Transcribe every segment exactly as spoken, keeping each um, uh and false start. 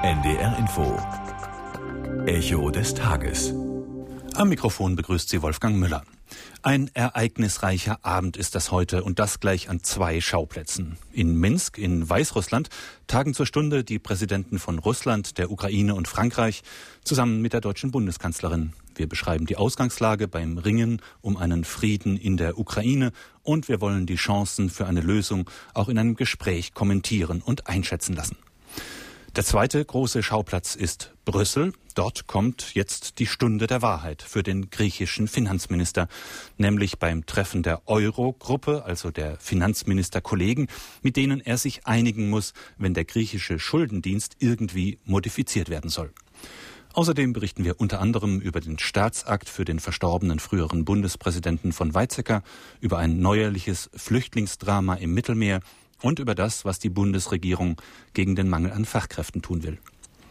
N D R Info. Echo des Tages. Am Mikrofon begrüßt Sie Wolfgang Müller. Ein ereignisreicher Abend ist das heute und das gleich an zwei Schauplätzen. In Minsk in Weißrussland tagen zur Stunde die Präsidenten von Russland, der Ukraine und Frankreich zusammen mit der deutschen Bundeskanzlerin. Wir beschreiben die Ausgangslage beim Ringen um einen Frieden in der Ukraine und wir wollen die Chancen für eine Lösung auch in einem Gespräch kommentieren und einschätzen lassen. Der zweite große Schauplatz ist Brüssel. Dort kommt jetzt die Stunde der Wahrheit für den griechischen Finanzminister, nämlich beim Treffen der Euro-Gruppe, also der Finanzministerkollegen, mit denen er sich einigen muss, wenn der griechische Schuldendienst irgendwie modifiziert werden soll. Außerdem berichten wir unter anderem über den Staatsakt für den verstorbenen früheren Bundespräsidenten von Weizsäcker, über ein neuerliches Flüchtlingsdrama im Mittelmeer und über das, was die Bundesregierung gegen den Mangel an Fachkräften tun will.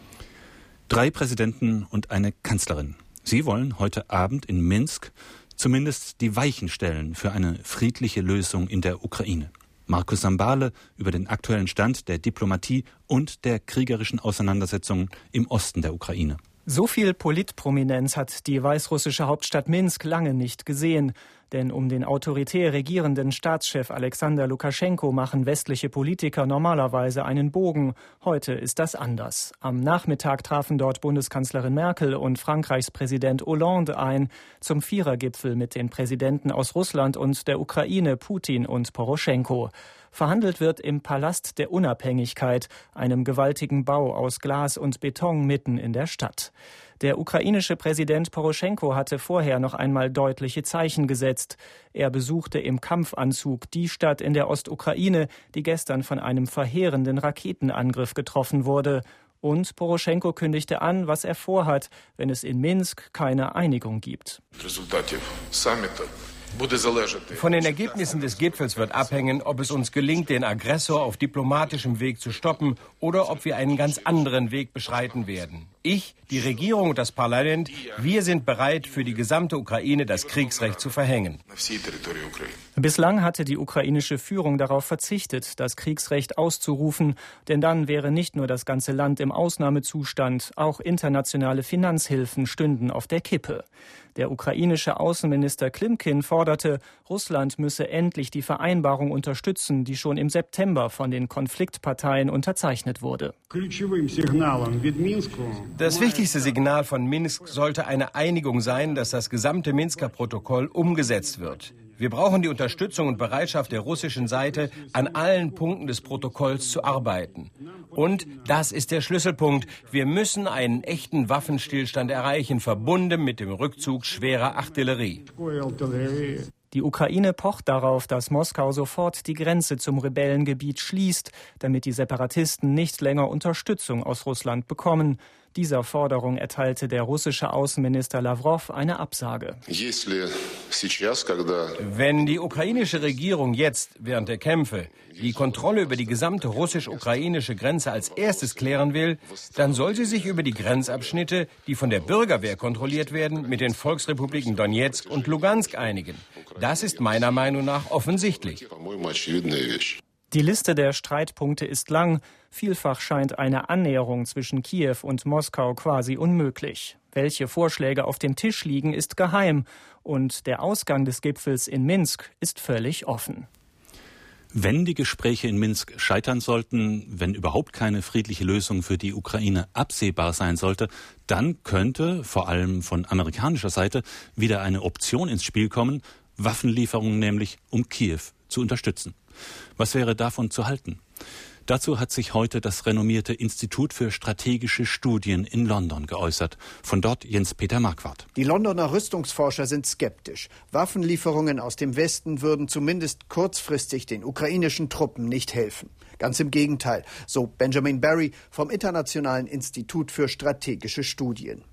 Drei Präsidenten und eine Kanzlerin. Sie wollen heute Abend in Minsk zumindest die Weichen stellen für eine friedliche Lösung in der Ukraine. Markus Sambale über den aktuellen Stand der Diplomatie und der kriegerischen Auseinandersetzungen im Osten der Ukraine. So viel Politprominenz hat die weißrussische Hauptstadt Minsk lange nicht gesehen. Denn um den autoritär regierenden Staatschef Alexander Lukaschenko machen westliche Politiker normalerweise einen Bogen. Heute ist das anders. Am Nachmittag trafen dort Bundeskanzlerin Merkel und Frankreichs Präsident Hollande ein zum Vierergipfel mit den Präsidenten aus Russland und der Ukraine, Putin und Poroschenko. Verhandelt wird im Palast der Unabhängigkeit, einem gewaltigen Bau aus Glas und Beton mitten in der Stadt. Der ukrainische Präsident Poroschenko hatte vorher noch einmal deutliche Zeichen gesetzt. Er besuchte im Kampfanzug die Stadt in der Ostukraine, die gestern von einem verheerenden Raketenangriff getroffen wurde. Und Poroschenko kündigte an, was er vorhat, wenn es in Minsk keine Einigung gibt. Von den Ergebnissen des Gipfels wird abhängen, ob es uns gelingt, den Aggressor auf diplomatischem Weg zu stoppen oder ob wir einen ganz anderen Weg beschreiten werden. Ich, die Regierung und das Parlament, wir sind bereit, für die gesamte Ukraine das Kriegsrecht zu verhängen. Bislang hatte die ukrainische Führung darauf verzichtet, das Kriegsrecht auszurufen, denn dann wäre nicht nur das ganze Land im Ausnahmezustand, auch internationale Finanzhilfen stünden auf der Kippe. Der ukrainische Außenminister Klimkin forderte, Russland müsse endlich die Vereinbarung unterstützen, die schon im September von den Konfliktparteien unterzeichnet wurde. Das wichtigste Signal von Minsk sollte eine Einigung sein, dass das gesamte Minsker Protokoll umgesetzt wird. Wir brauchen die Unterstützung und Bereitschaft der russischen Seite, an allen Punkten des Protokolls zu arbeiten. Und das ist der Schlüsselpunkt. Wir müssen einen echten Waffenstillstand erreichen, verbunden mit dem Rückzug schwerer Artillerie. Die Ukraine pocht darauf, dass Moskau sofort die Grenze zum Rebellengebiet schließt, damit die Separatisten nicht länger Unterstützung aus Russland bekommen. Dieser Forderung erteilte der russische Außenminister Lawrow eine Absage. Wenn die ukrainische Regierung jetzt, während der Kämpfe, die Kontrolle über die gesamte russisch-ukrainische Grenze als erstes klären will, dann soll sie sich über die Grenzabschnitte, die von der Bürgerwehr kontrolliert werden, mit den Volksrepubliken Donezk und Lugansk einigen. Das ist meiner Meinung nach offensichtlich. Die Liste der Streitpunkte ist lang. Vielfach scheint eine Annäherung zwischen Kiew und Moskau quasi unmöglich. Welche Vorschläge auf dem Tisch liegen, ist geheim. Und der Ausgang des Gipfels in Minsk ist völlig offen. Wenn die Gespräche in Minsk scheitern sollten, wenn überhaupt keine friedliche Lösung für die Ukraine absehbar sein sollte, dann könnte, vor allem von amerikanischer Seite, wieder eine Option ins Spiel kommen, Waffenlieferungen nämlich, um Kiew zu unterstützen. Was wäre davon zu halten? Dazu hat sich heute das renommierte Institut für strategische Studien in London geäußert. Von dort Jens-Peter Marquardt. Die Londoner Rüstungsforscher sind skeptisch. Waffenlieferungen aus dem Westen würden zumindest kurzfristig den ukrainischen Truppen nicht helfen. Ganz im Gegenteil, so Benjamin Barry vom Internationalen Institut für strategische Studien.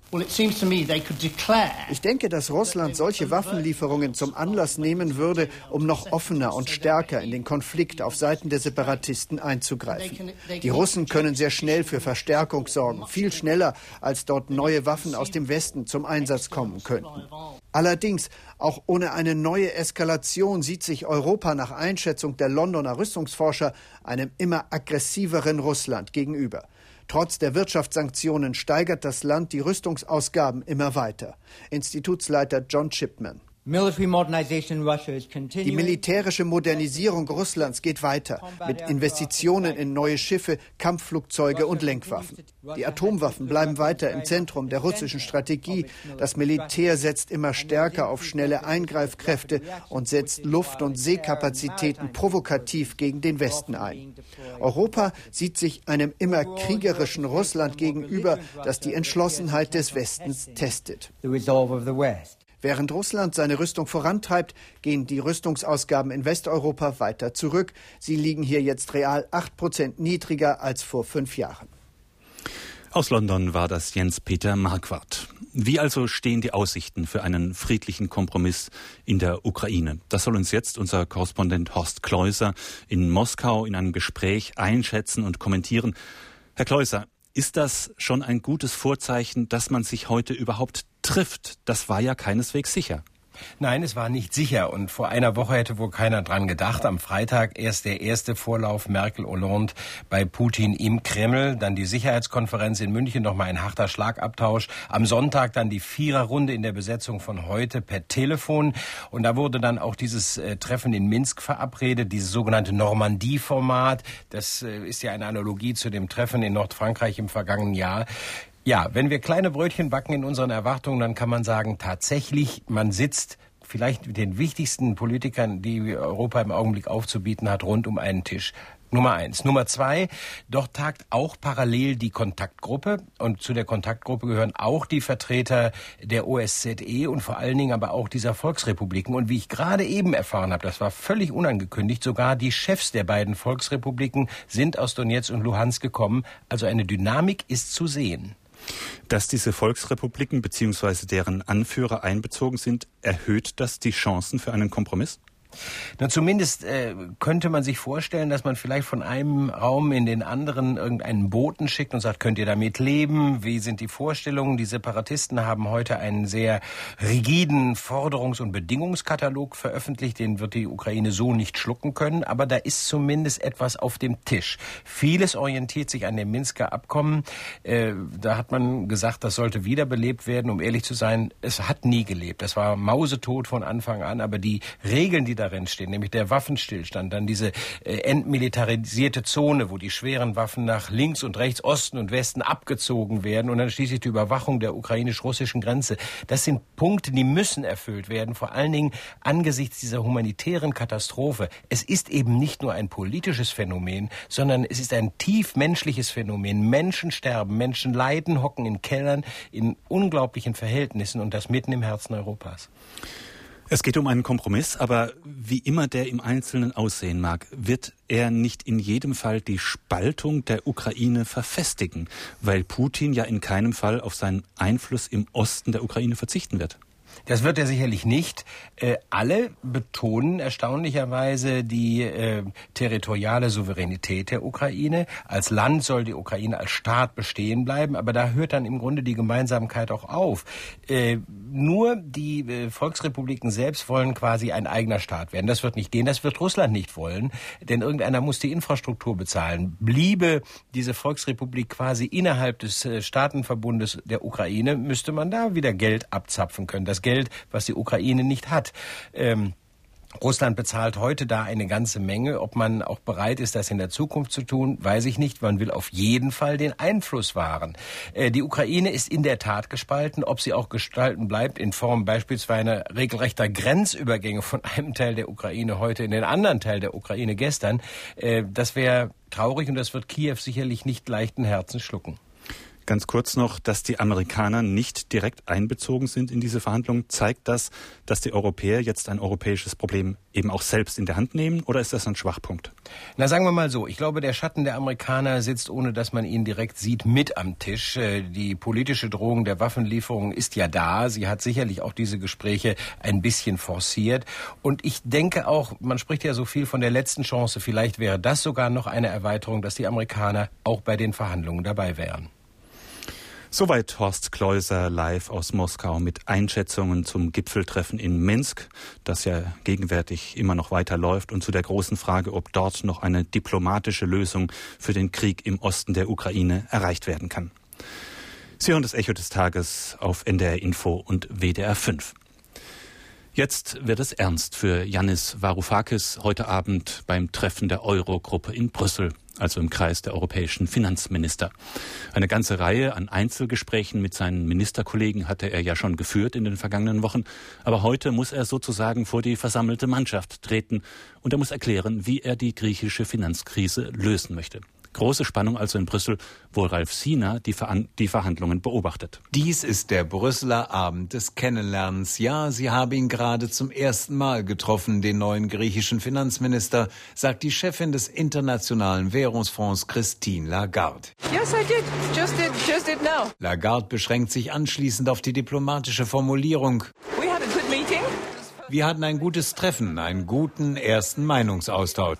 Ich denke, dass Russland solche Waffenlieferungen zum Anlass nehmen würde, um noch offener und stärker in den Konflikt auf Seiten der Separatisten einzugreifen. Die Russen können sehr schnell für Verstärkung sorgen, viel schneller, als dort neue Waffen aus dem Westen zum Einsatz kommen könnten. Allerdings, auch ohne eine neue Eskalation sieht sich Europa nach Einschätzung der Londoner Rüstungsforscher einem immer aggressiveren Russland gegenüber. Trotz der Wirtschaftssanktionen steigert das Land die Rüstungsausgaben immer weiter. Institutsleiter John Chipman. Die militärische Modernisierung Russlands geht weiter, mit Investitionen in neue Schiffe, Kampfflugzeuge und Lenkwaffen. Die Atomwaffen bleiben weiter im Zentrum der russischen Strategie. Das Militär setzt immer stärker auf schnelle Eingreifkräfte und setzt Luft- und Seekapazitäten provokativ gegen den Westen ein. Europa sieht sich einem immer kriegerischen Russland gegenüber, das die Entschlossenheit des Westens testet. Während Russland seine Rüstung vorantreibt, gehen die Rüstungsausgaben in Westeuropa weiter zurück. Sie liegen hier jetzt real acht Prozent niedriger als vor fünf Jahren. Aus London war das Jens-Peter Marquardt. Wie also stehen die Aussichten für einen friedlichen Kompromiss in der Ukraine? Das soll uns jetzt unser Korrespondent Horst Kleuser in Moskau in einem Gespräch einschätzen und kommentieren. Herr Kleuser, ist das schon ein gutes Vorzeichen, dass man sich heute überhaupt trifft? Das war ja keineswegs sicher. Nein, es war nicht sicher. Und vor einer Woche hätte wohl keiner dran gedacht. Am Freitag erst der erste Vorlauf Merkel-Hollande bei Putin im Kreml. Dann die Sicherheitskonferenz in München, nochmal ein harter Schlagabtausch. Am Sonntag dann die Viererrunde in der Besetzung von heute per Telefon. Und da wurde dann auch dieses äh, Treffen in Minsk verabredet, dieses sogenannte Normandie-Format. Das äh, ist ja eine Analogie zu dem Treffen in Nordfrankreich im vergangenen Jahr. Ja, wenn wir kleine Brötchen backen in unseren Erwartungen, dann kann man sagen, tatsächlich, man sitzt vielleicht mit den wichtigsten Politikern, die Europa im Augenblick aufzubieten hat, rund um einen Tisch. Nummer eins. Nummer zwei, dort tagt auch parallel die Kontaktgruppe und zu der Kontaktgruppe gehören auch die Vertreter der O S Z E und vor allen Dingen aber auch dieser Volksrepubliken. Und wie ich gerade eben erfahren habe, das war völlig unangekündigt, sogar die Chefs der beiden Volksrepubliken sind aus Donezk und Luhansk gekommen. Also eine Dynamik ist zu sehen. Dass diese Volksrepubliken bzw. deren Anführer einbezogen sind, erhöht das die Chancen für einen Kompromiss? Na, zumindest äh, könnte man sich vorstellen, dass man vielleicht von einem Raum in den anderen irgendeinen Boten schickt und sagt, könnt ihr damit leben? Wie sind die Vorstellungen? Die Separatisten haben heute einen sehr rigiden Forderungs- und Bedingungskatalog veröffentlicht. Den wird die Ukraine so nicht schlucken können. Aber da ist zumindest etwas auf dem Tisch. Vieles orientiert sich an dem Minsker Abkommen. Äh, da hat man gesagt, das sollte wiederbelebt werden. Um ehrlich zu sein, es hat nie gelebt. Das war mausetot von Anfang an. Aber die Regeln, die darin stehen, nämlich der Waffenstillstand, dann diese äh, entmilitarisierte Zone, wo die schweren Waffen nach links und rechts, Osten und Westen abgezogen werden und dann schließlich die Überwachung der ukrainisch-russischen Grenze. Das sind Punkte, die müssen erfüllt werden, vor allen Dingen angesichts dieser humanitären Katastrophe. Es ist eben nicht nur ein politisches Phänomen, sondern es ist ein tief menschliches Phänomen. Menschen sterben, Menschen leiden, hocken in Kellern in unglaublichen Verhältnissen und das mitten im Herzen Europas. Es geht um einen Kompromiss, aber wie immer der im Einzelnen aussehen mag, wird er nicht in jedem Fall die Spaltung der Ukraine verfestigen, weil Putin ja in keinem Fall auf seinen Einfluss im Osten der Ukraine verzichten wird. Das wird er sicherlich nicht. Äh, alle betonen erstaunlicherweise die äh, territoriale Souveränität der Ukraine. Als Land soll die Ukraine als Staat bestehen bleiben, aber da hört dann im Grunde die Gemeinsamkeit auch auf. Äh, nur die äh, Volksrepubliken selbst wollen quasi ein eigener Staat werden. Das wird nicht gehen, das wird Russland nicht wollen, denn irgendeiner muss die Infrastruktur bezahlen. Bliebe diese Volksrepublik quasi innerhalb des äh, Staatenverbundes der Ukraine, müsste man da wieder Geld abzapfen können. Das Geld, was die Ukraine nicht hat. Ähm, Russland bezahlt heute da eine ganze Menge. Ob man auch bereit ist, das in der Zukunft zu tun, weiß ich nicht. Man will auf jeden Fall den Einfluss wahren. Äh, die Ukraine ist in der Tat gespalten. Ob sie auch gestalten bleibt in Form beispielsweise regelrechter Grenzübergänge von einem Teil der Ukraine heute in den anderen Teil der Ukraine gestern, äh, das wäre traurig und das wird Kiew sicherlich nicht leichten Herzens schlucken. Ganz kurz noch, dass die Amerikaner nicht direkt einbezogen sind in diese Verhandlungen. Zeigt das, dass die Europäer jetzt ein europäisches Problem eben auch selbst in der Hand nehmen, oder ist das ein Schwachpunkt? Na, sagen wir mal so, ich glaube, der Schatten der Amerikaner sitzt, ohne dass man ihn direkt sieht, mit am Tisch. Die politische Drohung der Waffenlieferung ist ja da. Sie hat sicherlich auch diese Gespräche ein bisschen forciert. Und ich denke auch, man spricht ja so viel von der letzten Chance, vielleicht wäre das sogar noch eine Erweiterung, dass die Amerikaner auch bei den Verhandlungen dabei wären. Soweit Horst Kleuser live aus Moskau mit Einschätzungen zum Gipfeltreffen in Minsk, das ja gegenwärtig immer noch weiterläuft, und zu der großen Frage, ob dort noch eine diplomatische Lösung für den Krieg im Osten der Ukraine erreicht werden kann. Sie hören das Echo des Tages auf N D R Info und W D R fünf. Jetzt wird es ernst für Yannis Varoufakis heute Abend beim Treffen der Euro-Gruppe in Brüssel, also im Kreis der europäischen Finanzminister. Eine ganze Reihe an Einzelgesprächen mit seinen Ministerkollegen hatte er ja schon geführt in den vergangenen Wochen. Aber heute muss er sozusagen vor die versammelte Mannschaft treten und er muss erklären, wie er die griechische Finanzkrise lösen möchte. Große Spannung also in Brüssel, wo Ralf Sina die, Ver- die Verhandlungen beobachtet. Dies ist der Brüsseler Abend des Kennenlernens. Ja, Sie haben ihn gerade zum ersten Mal getroffen, den neuen griechischen Finanzminister, sagt die Chefin des Internationalen Währungsfonds Christine Lagarde. Yes, I did. Just did, just did now. Lagarde beschränkt sich anschließend auf die diplomatische Formulierung. We had a good meeting. Wir hatten ein gutes Treffen, einen guten ersten Meinungsaustausch,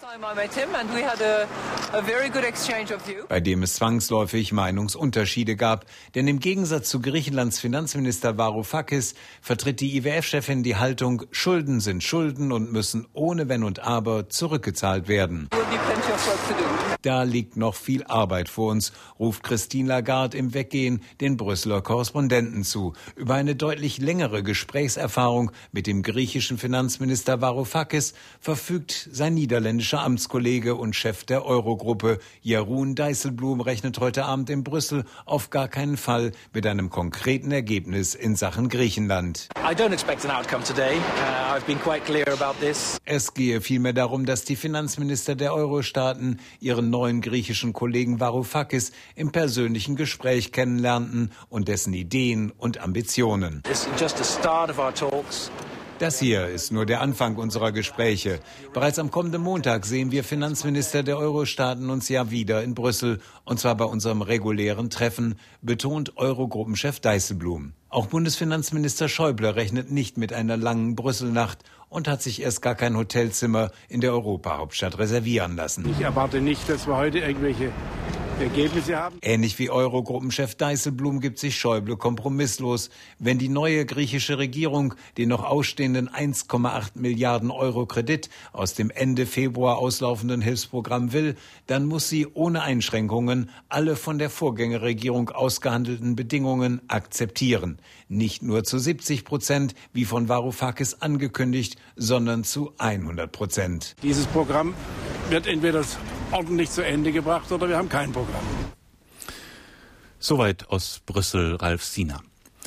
bei dem es zwangsläufig Meinungsunterschiede gab. Denn im Gegensatz zu Griechenlands Finanzminister Varoufakis vertritt die I W F-Chefin die Haltung, Schulden sind Schulden und müssen ohne Wenn und Aber zurückgezahlt werden. Da liegt noch viel Arbeit vor uns, ruft Christine Lagarde im Weggehen den Brüsseler Korrespondenten zu. Über eine deutlich längere Gesprächserfahrung mit dem griechischen Finanzminister Varoufakis verfügt sein niederländischer Amtskollege und Chef der Eurogruppe. Jeroen Dijsselbloem rechnet heute Abend in Brüssel auf gar keinen Fall mit einem konkreten Ergebnis in Sachen Griechenland. I don't expect an outcome today. Uh, I've been quite clear about this. Es gehe vielmehr darum, dass die Finanzminister der Euro-Staaten ihren neuen griechischen Kollegen Varoufakis im persönlichen Gespräch kennenlernten und dessen Ideen und Ambitionen. It's just the start of our talks. Das hier ist nur der Anfang unserer Gespräche. Bereits am kommenden Montag sehen wir Finanzminister der Euro-Staaten uns ja wieder in Brüssel, und zwar bei unserem regulären Treffen, betont Eurogruppenchef Dijsselbloem. Auch Bundesfinanzminister Schäuble rechnet nicht mit einer langen Brüsselnacht und hat sich erst gar kein Hotelzimmer in der Europahauptstadt reservieren lassen. Ich erwarte nicht, dass wir heute irgendwelche Ergebnisse haben. Ähnlich wie Eurogruppenchef Dijsselbloem gibt sich Schäuble kompromisslos. Wenn die neue griechische Regierung den noch ausstehenden eins Komma acht Milliarden Euro Kredit aus dem Ende Februar auslaufenden Hilfsprogramm will, dann muss sie ohne Einschränkungen alle von der Vorgängerregierung ausgehandelten Bedingungen akzeptieren. Nicht nur zu siebzig Prozent, wie von Varoufakis angekündigt, sondern zu hundert Prozent. Dieses Programm wird entweder ordentlich zu Ende gebracht oder wir haben kein Programm. Soweit aus Brüssel Ralf Sina.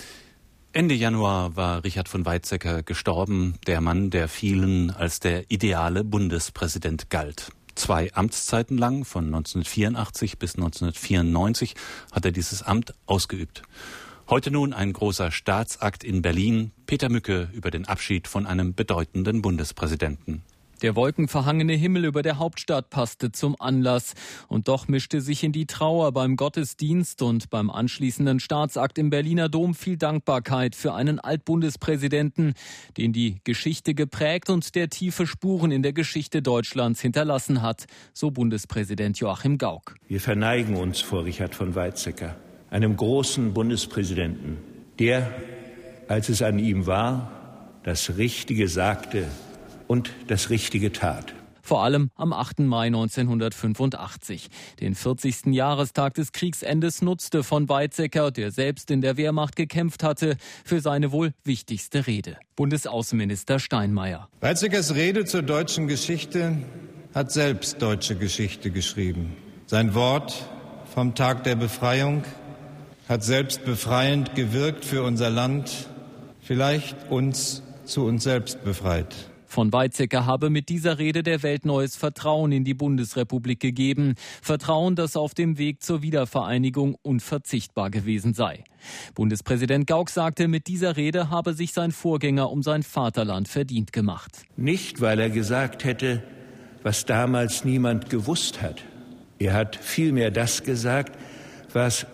Ende Januar war Richard von Weizsäcker gestorben, der Mann, der vielen als der ideale Bundespräsident galt. Zwei Amtszeiten lang, von neunzehnhundertvierundachtzig bis neunzehnhundertvierundneunzig, hat er dieses Amt ausgeübt. Heute nun ein großer Staatsakt in Berlin. Peter Mücke über den Abschied von einem bedeutenden Bundespräsidenten. Der wolkenverhangene Himmel über der Hauptstadt passte zum Anlass. Und doch mischte sich in die Trauer beim Gottesdienst und beim anschließenden Staatsakt im Berliner Dom viel Dankbarkeit für einen Altbundespräsidenten, den die Geschichte geprägt und der tiefe Spuren in der Geschichte Deutschlands hinterlassen hat, so Bundespräsident Joachim Gauck. Wir verneigen uns vor Richard von Weizsäcker, einem großen Bundespräsidenten, der, als es an ihm war, das Richtige sagte und das Richtige tat. Vor allem am achten Mai neunzehnhundertfünfundachtzig. Den vierzigsten Jahrestag des Kriegsendes nutzte von Weizsäcker, der selbst in der Wehrmacht gekämpft hatte, für seine wohl wichtigste Rede. Bundesaußenminister Steinmeier. Weizsäckers Rede zur deutschen Geschichte hat selbst deutsche Geschichte geschrieben. Sein Wort vom Tag der Befreiung hat selbst befreiend gewirkt für unser Land, vielleicht uns zu uns selbst befreit. Von Weizsäcker habe mit dieser Rede der Welt neues Vertrauen in die Bundesrepublik gegeben. Vertrauen, das auf dem Weg zur Wiedervereinigung unverzichtbar gewesen sei. Bundespräsident Gauck sagte, mit dieser Rede habe sich sein Vorgänger um sein Vaterland verdient gemacht. Nicht, weil er gesagt hätte, was damals niemand gewusst hat. Er hat vielmehr das gesagt, was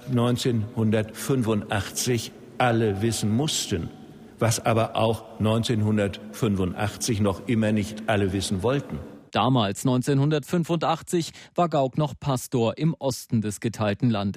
neunzehnhundertfünfundachtzig alle wissen mussten, was aber auch neunzehnhundertfünfundachtzig noch immer nicht alle wissen wollten. Damals, neunzehnhundertfünfundachtzig, war Gauck noch Pastor im Osten des geteilten Landes.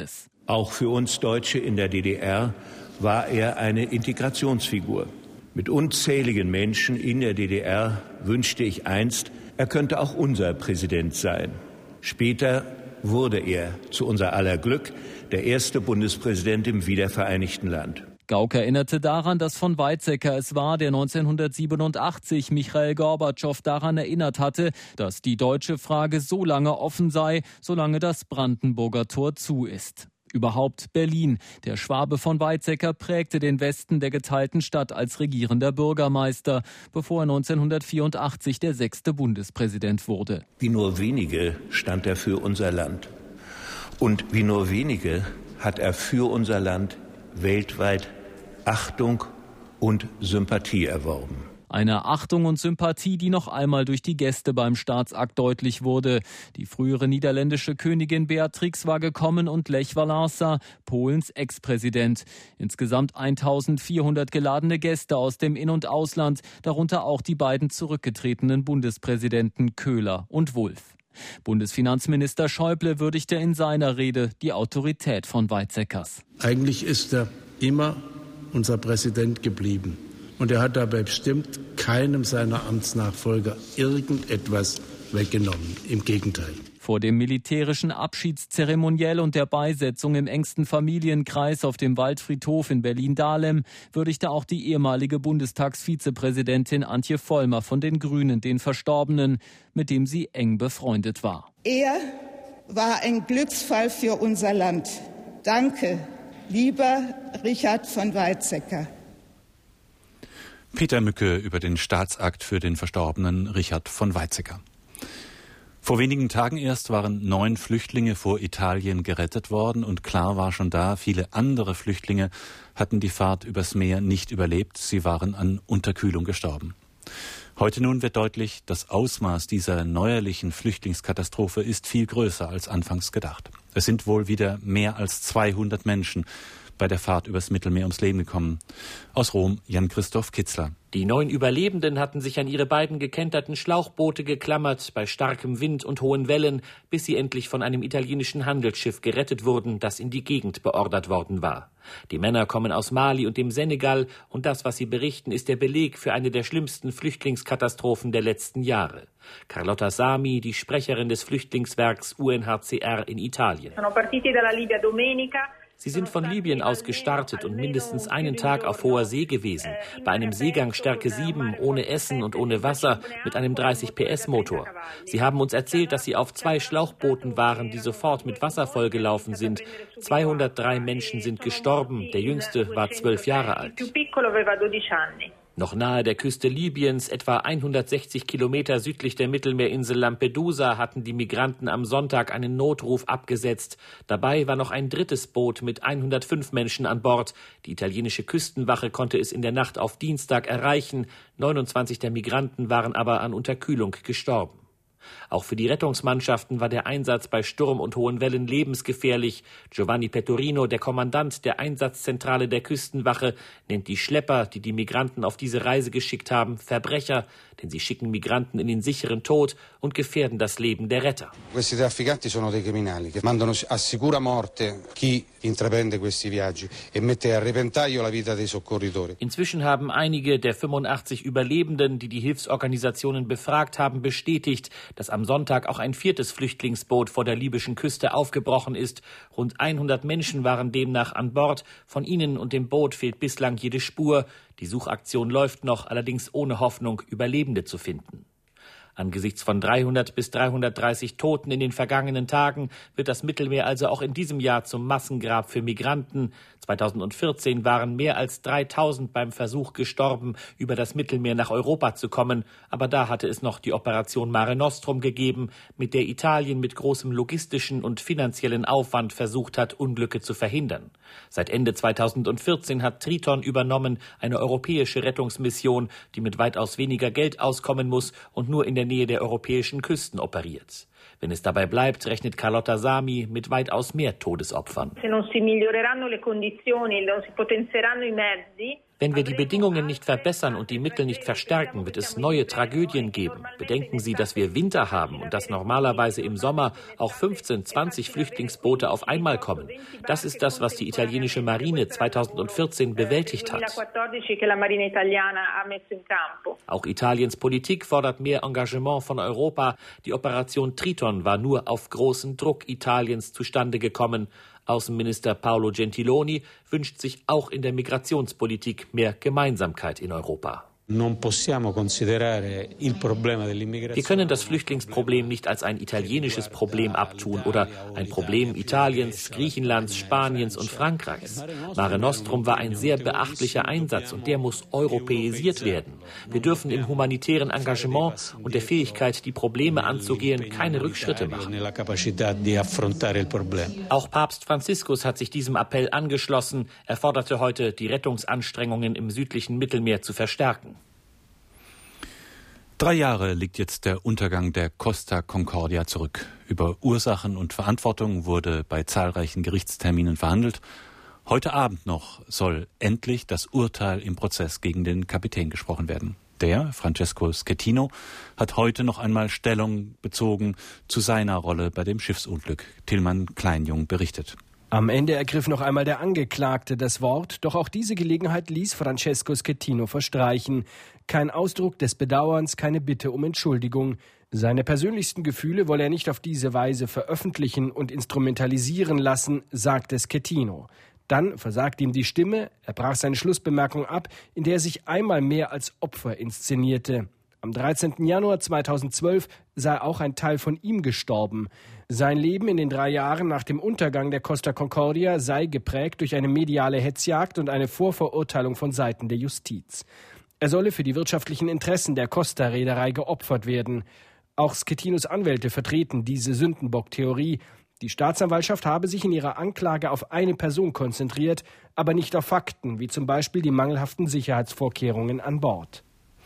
Auch für uns Deutsche in der D D R war er eine Integrationsfigur. Mit unzähligen Menschen in der D D R wünschte ich einst, er könnte auch unser Präsident sein. Später wurde er, zu unser aller Glück, der erste Bundespräsident im wiedervereinigten Land. Gauck erinnerte daran, dass von Weizsäcker es war, der neunzehnhundertsiebenundachtzig Michail Gorbatschow daran erinnert hatte, dass die deutsche Frage so lange offen sei, solange das Brandenburger Tor zu ist. Überhaupt Berlin. Der Schwabe von Weizsäcker prägte den Westen der geteilten Stadt als regierender Bürgermeister, bevor er neunzehnhundertvierundachtzig der sechste Bundespräsident wurde. Wie nur wenige stand er für unser Land. Und wie nur wenige hat er für unser Land weltweit Achtung und Sympathie erworben. Eine Achtung und Sympathie, die noch einmal durch die Gäste beim Staatsakt deutlich wurde. Die frühere niederländische Königin Beatrix war gekommen und Lech Wałęsa, Polens Ex-Präsident. Insgesamt eintausendvierhundert geladene Gäste aus dem In- und Ausland, darunter auch die beiden zurückgetretenen Bundespräsidenten Köhler und Wulff. Bundesfinanzminister Schäuble würdigte in seiner Rede die Autorität von Weizsäckers. Eigentlich ist er immer unser Präsident geblieben. Und er hat dabei bestimmt keinem seiner Amtsnachfolger irgendetwas weggenommen. Im Gegenteil. Vor dem militärischen Abschiedszeremoniell und der Beisetzung im engsten Familienkreis auf dem Waldfriedhof in Berlin-Dahlem würdigte auch die ehemalige Bundestagsvizepräsidentin Antje Vollmer von den Grünen den Verstorbenen, mit dem sie eng befreundet war. Er war ein Glücksfall für unser Land. Danke, lieber Richard von Weizsäcker. Peter Mücke über den Staatsakt für den verstorbenen Richard von Weizsäcker. Vor wenigen Tagen erst waren neun Flüchtlinge vor Italien gerettet worden und klar war schon da, viele andere Flüchtlinge hatten die Fahrt übers Meer nicht überlebt. Sie waren an Unterkühlung gestorben. Heute nun wird deutlich, das Ausmaß dieser neuerlichen Flüchtlingskatastrophe ist viel größer als anfangs gedacht. Es sind wohl wieder mehr als zweihundert Menschen bei der Fahrt übers Mittelmeer ums Leben gekommen. Aus Rom, Jan-Christoph Kitzler. Die neun Überlebenden hatten sich an ihre beiden gekenterten Schlauchboote geklammert, bei starkem Wind und hohen Wellen, bis sie endlich von einem italienischen Handelsschiff gerettet wurden, das in die Gegend beordert worden war. Die Männer kommen aus Mali und dem Senegal, und das, was sie berichten, ist der Beleg für eine der schlimmsten Flüchtlingskatastrophen der letzten Jahre. Carlotta Sami, die Sprecherin des Flüchtlingswerks U N H C R in Italien. Sie sind von Libyen aus gestartet und mindestens einen Tag auf hoher See gewesen, bei einem Seegang Stärke sieben, ohne Essen und ohne Wasser, mit einem dreißig P S Motor. Sie haben uns erzählt, dass sie auf zwei Schlauchbooten waren, die sofort mit Wasser vollgelaufen sind. zweihundertdrei Menschen sind gestorben, der jüngste war zwölf Jahre alt. Noch nahe der Küste Libyens, etwa hundertsechzig Kilometer südlich der Mittelmeerinsel Lampedusa, hatten die Migranten am Sonntag einen Notruf abgesetzt. Dabei war noch ein drittes Boot mit hundertfünf Menschen an Bord. Die italienische Küstenwache konnte es in der Nacht auf Dienstag erreichen. neunundzwanzig der Migranten waren aber an Unterkühlung gestorben. Auch für die Rettungsmannschaften war der Einsatz bei Sturm und hohen Wellen lebensgefährlich. Giovanni Pettorino, der Kommandant der Einsatzzentrale der Küstenwache, nennt die Schlepper, die die Migranten auf diese Reise geschickt haben, Verbrecher, denn sie schicken Migranten in den sicheren Tod und gefährden das Leben der Retter. Questi trafficanti sono dei criminali che mandano a sicura morte chi intraprende questi viaggi e mette a repentaglio la vita dei soccorritori. Inzwischen haben einige der fünfundachtzig Überlebenden, die die Hilfsorganisationen befragt haben, bestätigt, dass am Sonntag auch ein viertes Flüchtlingsboot vor der libyschen Küste aufgebrochen ist. Rund hundert Menschen waren demnach an Bord. Von ihnen und dem Boot fehlt bislang jede Spur. Die Suchaktion läuft noch, allerdings ohne Hoffnung, Überlebende zu finden. Angesichts von dreihundert bis dreihundertdreißig Toten in den vergangenen Tagen wird das Mittelmeer also auch in diesem Jahr zum Massengrab für Migranten. zweitausendvierzehn waren mehr als dreitausend beim Versuch gestorben, über das Mittelmeer nach Europa zu kommen. Aber da hatte es noch die Operation Mare Nostrum gegeben, mit der Italien mit großem logistischen und finanziellen Aufwand versucht hat, Unglücke zu verhindern. Seit Ende zweitausendvierzehn hat Triton übernommen, eine europäische Rettungsmission, die mit weitaus weniger Geld auskommen muss und nur in der Nähe der europäischen Küsten operiert. Wenn es dabei bleibt, rechnet Carlotta Sami mit weitaus mehr Todesopfern. Wenn wir die Bedingungen nicht verbessern und die Mittel nicht verstärken, wird es neue Tragödien geben. Bedenken Sie, dass wir Winter haben und dass normalerweise im Sommer auch fünfzehn, zwanzig Flüchtlingsboote auf einmal kommen. Das ist das, was die italienische Marine zweitausendvierzehn bewältigt hat. Auch Italiens Politik fordert mehr Engagement von Europa. Die Operation Triton war nur auf großen Druck Italiens zustande gekommen. Außenminister Paolo Gentiloni wünscht sich auch in der Migrationspolitik mehr Gemeinsamkeit in Europa. Wir können das Flüchtlingsproblem nicht als ein italienisches Problem abtun oder ein Problem Italiens, Griechenlands, Spaniens und Frankreichs. Mare Nostrum war ein sehr beachtlicher Einsatz und der muss europäisiert werden. Wir dürfen im humanitären Engagement und der Fähigkeit, die Probleme anzugehen, keine Rückschritte machen. Auch Papst Franziskus hat sich diesem Appell angeschlossen. Er forderte heute, die Rettungsanstrengungen im südlichen Mittelmeer zu verstärken. Drei Jahre liegt jetzt der Untergang der Costa Concordia zurück. Über Ursachen und Verantwortung wurde bei zahlreichen Gerichtsterminen verhandelt. Heute Abend noch soll endlich das Urteil im Prozess gegen den Kapitän gesprochen werden. Der, Francesco Schettino, hat heute noch einmal Stellung bezogen zu seiner Rolle bei dem Schiffsunglück. Tillmann Kleinjung berichtet. Am Ende ergriff noch einmal der Angeklagte das Wort, doch auch diese Gelegenheit ließ Francesco Schettino verstreichen. Kein Ausdruck des Bedauerns, keine Bitte um Entschuldigung. Seine persönlichsten Gefühle wolle er nicht auf diese Weise veröffentlichen und instrumentalisieren lassen, sagte Schettino. Dann versagte ihm die Stimme, er brach seine Schlussbemerkung ab, in der er sich einmal mehr als Opfer inszenierte. Am dreizehnten Januar zweitausendzwölf sei auch ein Teil von ihm gestorben. Sein Leben in den drei Jahren nach dem Untergang der Costa Concordia sei geprägt durch eine mediale Hetzjagd und eine Vorverurteilung von Seiten der Justiz. Er solle für die wirtschaftlichen Interessen der Costa-Reederei geopfert werden. Auch Schettinos Anwälte vertreten diese Sündenbock-Theorie. Die Staatsanwaltschaft habe sich in ihrer Anklage auf eine Person konzentriert, aber nicht auf Fakten, wie zum Beispiel die mangelhaften Sicherheitsvorkehrungen an Bord.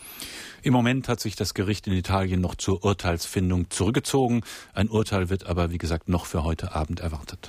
Im Moment hat sich das Gericht in Italien noch zur Urteilsfindung zurückgezogen. Ein Urteil wird aber, wie gesagt, noch für heute Abend erwartet.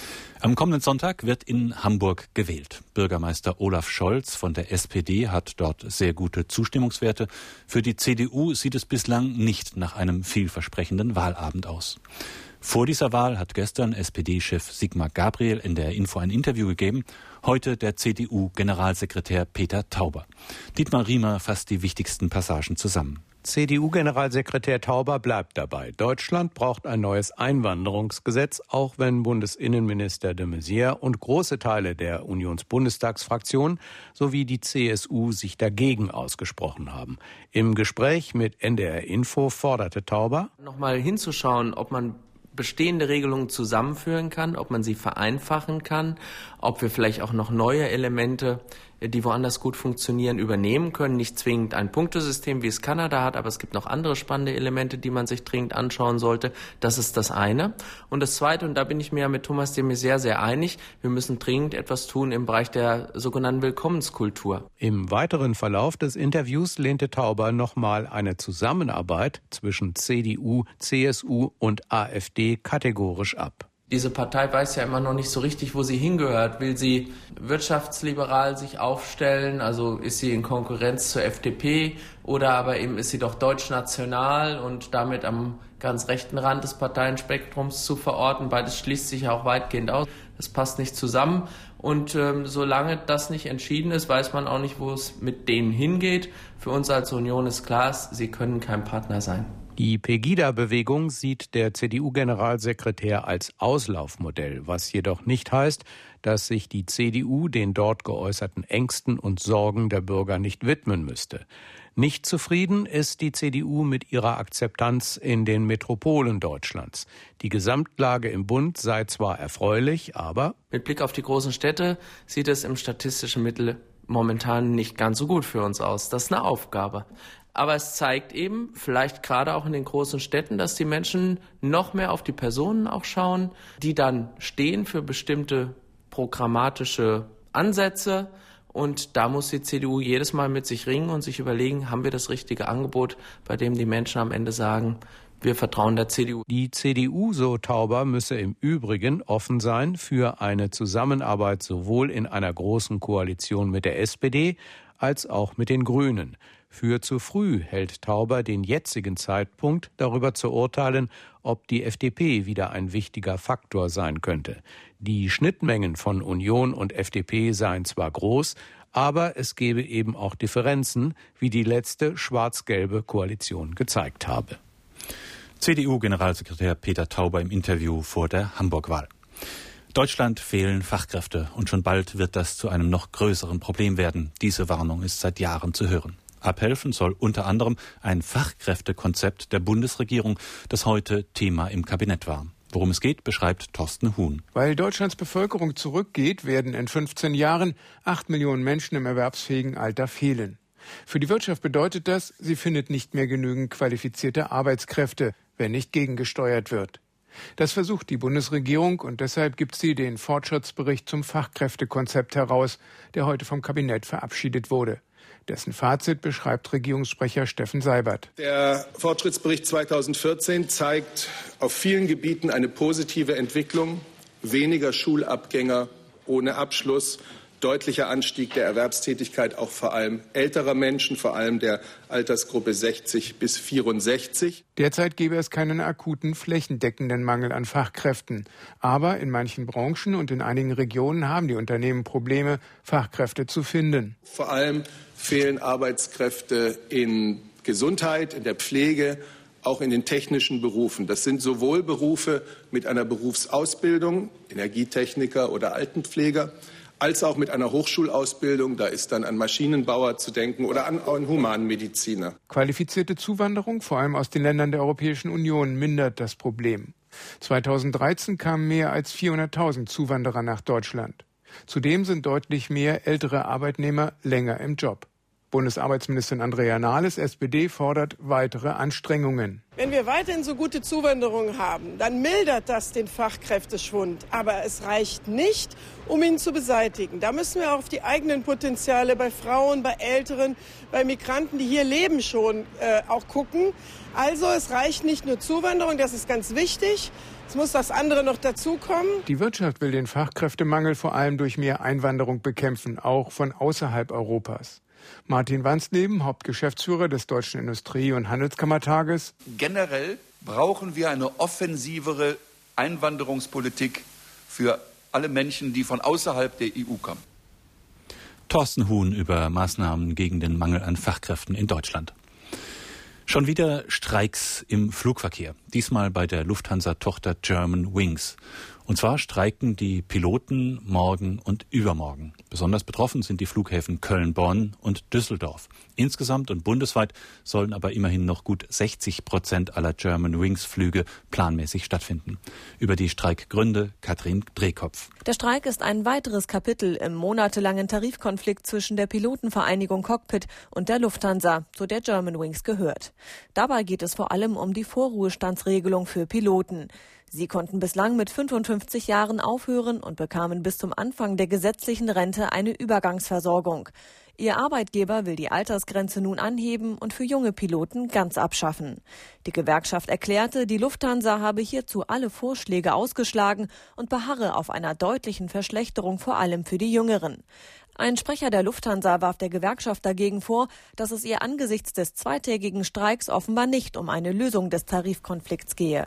Am kommenden Sonntag wird in Hamburg gewählt. Bürgermeister Olaf Scholz von der S P D hat dort sehr gute Zustimmungswerte. Für die C D U sieht es bislang nicht nach einem vielversprechenden Wahlabend aus. Vor dieser Wahl hat gestern S P D-Chef Sigmar Gabriel in der Info ein Interview gegeben. Heute der C D U-Generalsekretär Peter Tauber. Dietmar Riemer fasst die wichtigsten Passagen zusammen. C D U-Generalsekretär Tauber bleibt dabei. Deutschland braucht ein neues Einwanderungsgesetz, auch wenn Bundesinnenminister de Maizière und große Teile der Unionsbundestagsfraktion sowie die C S U sich dagegen ausgesprochen haben. Im Gespräch mit N D R Info forderte Tauber, nochmal hinzuschauen, ob man bestehende Regelungen zusammenführen kann, ob man sie vereinfachen kann, ob wir vielleicht auch noch neue Elemente, die woanders gut funktionieren, übernehmen können. Nicht zwingend ein Punktesystem, wie es Kanada hat, aber es gibt noch andere spannende Elemente, die man sich dringend anschauen sollte. Das ist das eine. Und das zweite, und da bin ich mir ja mit Thomas de Maizière sehr einig, wir müssen dringend etwas tun im Bereich der sogenannten Willkommenskultur. Im weiteren Verlauf des Interviews lehnte Tauber nochmal eine Zusammenarbeit zwischen C D U, C S U und AfD kategorisch ab. Diese Partei weiß ja immer noch nicht so richtig, wo sie hingehört. Will sie wirtschaftsliberal sich aufstellen, also ist sie in Konkurrenz zur F D P, oder aber eben ist sie doch deutschnational und damit am ganz rechten Rand des Parteienspektrums zu verorten. Beides schließt sich ja auch weitgehend aus. Das passt nicht zusammen. Und ähm, solange das nicht entschieden ist, weiß man auch nicht, wo es mit denen hingeht. Für uns als Union ist klar, sie können kein Partner sein. Die Pegida-Bewegung sieht der C D U-Generalsekretär als Auslaufmodell, was jedoch nicht heißt, dass sich die C D U den dort geäußerten Ängsten und Sorgen der Bürger nicht widmen müsste. Nicht zufrieden ist die C D U mit ihrer Akzeptanz in den Metropolen Deutschlands. Die Gesamtlage im Bund sei zwar erfreulich, aber mit Blick auf die großen Städte sieht es im statistischen Mittel momentan nicht ganz so gut für uns aus. Das ist eine Aufgabe. Aber es zeigt eben, vielleicht gerade auch in den großen Städten, dass die Menschen noch mehr auf die Personen auch schauen, die dann stehen für bestimmte programmatische Ansätze. Und da muss die C D U jedes Mal mit sich ringen und sich überlegen, haben wir das richtige Angebot, bei dem die Menschen am Ende sagen, Wir vertrauen der C D U. Die C D U, so Tauber, müsse im Übrigen offen sein für eine Zusammenarbeit sowohl in einer großen Koalition mit der S P D als auch mit den Grünen. Für zu früh hält Tauber den jetzigen Zeitpunkt, darüber zu urteilen, ob die F D P wieder ein wichtiger Faktor sein könnte. Die Schnittmengen von Union und F D P seien zwar groß, aber es gebe eben auch Differenzen, wie die letzte schwarz-gelbe Koalition gezeigt habe. C D U-Generalsekretär Peter Tauber im Interview vor der Hamburg-Wahl. Deutschland fehlen Fachkräfte und schon bald wird das zu einem noch größeren Problem werden. Diese Warnung ist seit Jahren zu hören. Abhelfen soll unter anderem ein Fachkräftekonzept der Bundesregierung, das heute Thema im Kabinett war. Worum es geht, beschreibt Thorsten Huhn. Weil Deutschlands Bevölkerung zurückgeht, werden in fünfzehn Jahren acht Millionen Menschen im erwerbsfähigen Alter fehlen. Für die Wirtschaft bedeutet das, sie findet nicht mehr genügend qualifizierte Arbeitskräfte, wenn nicht gegengesteuert wird. Das versucht die Bundesregierung und deshalb gibt sie den Fortschrittsbericht zum Fachkräftekonzept heraus, der heute vom Kabinett verabschiedet wurde. Dessen Fazit beschreibt Regierungssprecher Steffen Seibert. Der Fortschrittsbericht zweitausendvierzehn zeigt auf vielen Gebieten eine positive Entwicklung, weniger Schulabgänger ohne Abschluss, deutlicher Anstieg der Erwerbstätigkeit, auch vor allem älterer Menschen, vor allem der Altersgruppe sechzig bis vierundsechzig. Derzeit gäbe es keinen akuten, flächendeckenden Mangel an Fachkräften. Aber in manchen Branchen und in einigen Regionen haben die Unternehmen Probleme, Fachkräfte zu finden. Vor allem fehlen Arbeitskräfte in Gesundheit, in der Pflege, auch in den technischen Berufen. Das sind sowohl Berufe mit einer Berufsausbildung, Energietechniker oder Altenpfleger, als auch mit einer Hochschulausbildung. Da ist dann an Maschinenbauer zu denken oder an einen Humanmediziner. Qualifizierte Zuwanderung, vor allem aus den Ländern der Europäischen Union, mindert das Problem. zweitausenddreizehn kamen mehr als vierhunderttausend Zuwanderer nach Deutschland. Zudem sind deutlich mehr ältere Arbeitnehmer länger im Job. Bundesarbeitsministerin Andrea Nahles, S P D, fordert weitere Anstrengungen. Wenn wir weiterhin so gute Zuwanderung haben, dann mildert das den Fachkräfteschwund. Aber es reicht nicht, um ihn zu beseitigen. Da müssen wir auch auf die eigenen Potenziale bei Frauen, bei Älteren, bei Migranten, die hier leben, schon äh, auch gucken. Also es reicht nicht nur Zuwanderung, das ist ganz wichtig. Es muss das andere noch dazukommen. Die Wirtschaft will den Fachkräftemangel vor allem durch mehr Einwanderung bekämpfen, auch von außerhalb Europas. Martin Wansleben, Hauptgeschäftsführer des Deutschen Industrie- und Handelskammertages. Generell brauchen wir eine offensivere Einwanderungspolitik für alle Menschen, die von außerhalb der E U kommen. Thorsten Huhn über Maßnahmen gegen den Mangel an Fachkräften in Deutschland. Schon wieder Streiks im Flugverkehr, diesmal bei der Lufthansa-Tochter Germanwings. Und zwar streiken die Piloten morgen und übermorgen. Besonders betroffen sind die Flughäfen Köln, Bonn und Düsseldorf. Insgesamt und bundesweit sollen aber immerhin noch gut sechzig Prozent aller Germanwings-Flüge planmäßig stattfinden. Über die Streikgründe Katrin Drehkopf. Der Streik ist ein weiteres Kapitel im monatelangen Tarifkonflikt zwischen der Pilotenvereinigung Cockpit und der Lufthansa, zu der Germanwings gehört. Dabei geht es vor allem um die Vorruhestandsregelung für Piloten. Sie konnten bislang mit fünfundfünfzig Jahren aufhören und bekamen bis zum Anfang der gesetzlichen Rente eine Übergangsversorgung. Ihr Arbeitgeber will die Altersgrenze nun anheben und für junge Piloten ganz abschaffen. Die Gewerkschaft erklärte, die Lufthansa habe hierzu alle Vorschläge ausgeschlagen und beharre auf einer deutlichen Verschlechterung, vor allem für die Jüngeren. Ein Sprecher der Lufthansa warf der Gewerkschaft dagegen vor, dass es ihr angesichts des zweitägigen Streiks offenbar nicht um eine Lösung des Tarifkonflikts gehe.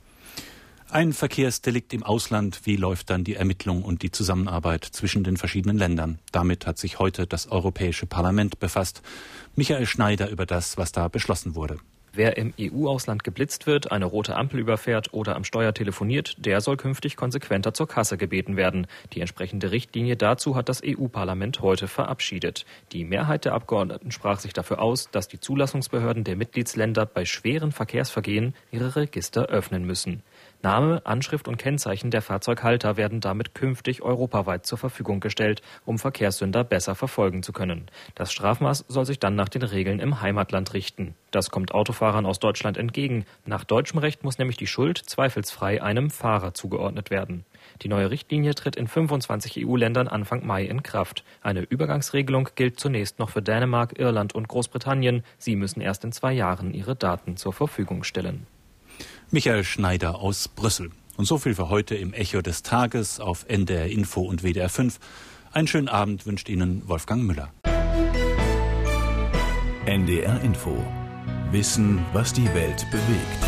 Ein Verkehrsdelikt im Ausland, wie läuft dann die Ermittlung und die Zusammenarbeit zwischen den verschiedenen Ländern? Damit hat sich heute das Europäische Parlament befasst. Michael Schneider über das, was da beschlossen wurde. Wer im E U-Ausland geblitzt wird, eine rote Ampel überfährt oder am Steuer telefoniert, der soll künftig konsequenter zur Kasse gebeten werden. Die entsprechende Richtlinie dazu hat das E U-Parlament heute verabschiedet. Die Mehrheit der Abgeordneten sprach sich dafür aus, dass die Zulassungsbehörden der Mitgliedsländer bei schweren Verkehrsvergehen ihre Register öffnen müssen. Name, Anschrift und Kennzeichen der Fahrzeughalter werden damit künftig europaweit zur Verfügung gestellt, um Verkehrssünder besser verfolgen zu können. Das Strafmaß soll sich dann nach den Regeln im Heimatland richten. Das kommt Autofahrern aus Deutschland entgegen. Nach deutschem Recht muss nämlich die Schuld zweifelsfrei einem Fahrer zugeordnet werden. Die neue Richtlinie tritt in fünfundzwanzig E U-Ländern Anfang Mai in Kraft. Eine Übergangsregelung gilt zunächst noch für Dänemark, Irland und Großbritannien. Sie müssen erst in zwei Jahren ihre Daten zur Verfügung stellen. Michael Schneider aus Brüssel. Und so viel für heute im Echo des Tages auf N D R Info und W D R fünf. Einen schönen Abend wünscht Ihnen Wolfgang Müller. N D R Info. Wissen, was die Welt bewegt.